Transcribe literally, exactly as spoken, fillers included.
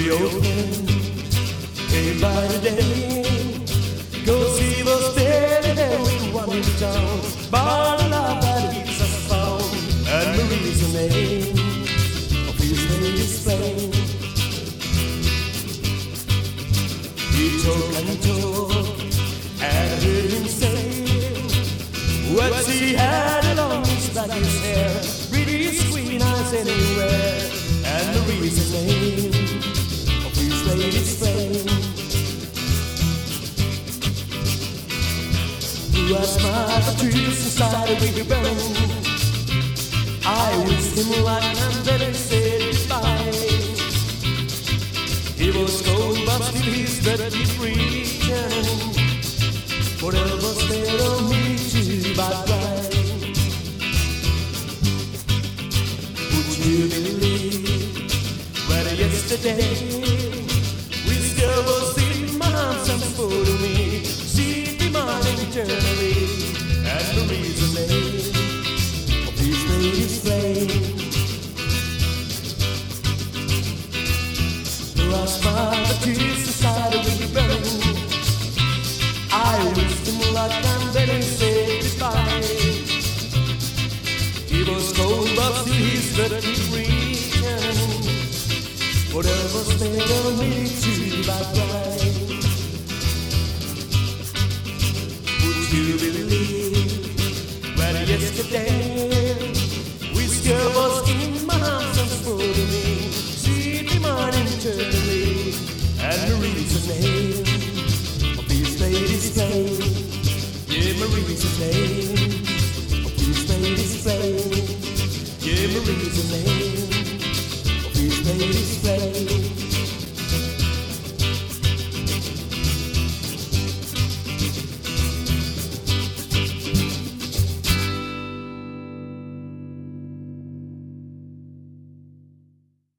old man came by today, 'cause he was standing there with one in town, but a life that he's a found, and Marie's the name of his latest flame. He talked and talked, and I heard him say what he had along his back, his hair, pretty sweet eyes anywhere, and Marie's the name of his latest flame. Who I smiled the truth inside a big burning. I wished him luck and then he said goodbye. He was cold but still he's ready to return. Whatever's there on me to buy right. Would you believe when yesterday we still was in my arms and full of me? She'd be mine eternally, and Marie's the name of his latest flame. Though I smile the tears inside of me burning, I wished him luck and then he said goodbye. He was cold but still he's ready to return. Whatever's made of me to buy right. Would you believe when yesterday this girl was in my arms and full of me? She'd be mine eternally, and Marie's the name of this latest flame. Yeah, Marie's the name of this latest flame. Yeah, Marie's the name of this latest flame.